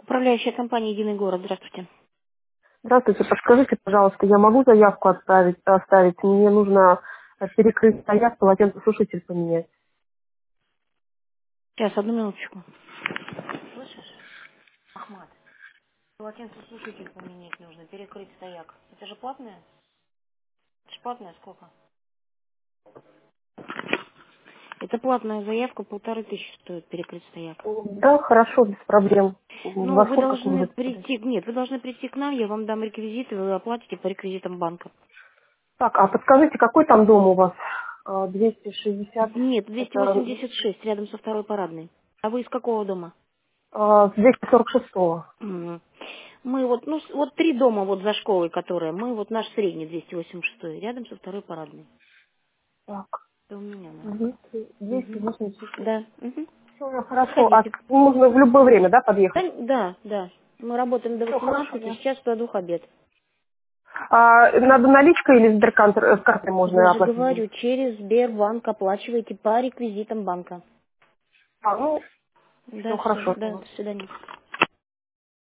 Управляющая компания «Единый город». Здравствуйте. Здравствуйте, подскажите, пожалуйста, я могу заявку оставить? Мне нужно перекрыть стояк, полотенцесушитель поменять. Сейчас, одну минуточку. Слышишь, Ахмат? Полотенцесушитель поменять нужно, перекрыть стояк. Это же платное? Это же платное сколько? Это платная заявка, 1500 стоит перекрыть стояк. Да, хорошо, без проблем. Ну, Во вы сколько к вам должны записать? прийти, нет, вы должны прийти к нам, я вам дам реквизиты, вы оплатите по реквизитам банка. Так, а подскажите, какой там дом у вас? 260, Нет, это 286, рядом со второй парадной. А вы из какого дома? с 246-го. Мгм. Мы вот, ну, вот 3 дома вот за школой, которые, мы вот наш средний 286, рядом со второй парадной. Так, Это у меня, наверное. Угу. 286. Да. Угу. Все, хорошо. А Заходите. можно в любое время, да, подъехать? Да, да, да. Мы работаем до Все, хорошо, 18, да. сейчас до 2 обед. Надо наличкой или с картой Я можно же оплатить будет? говорю, через Сбербанк оплачиваете по реквизитам банка. Ну, все Да, все, хорошо. да, до свидания.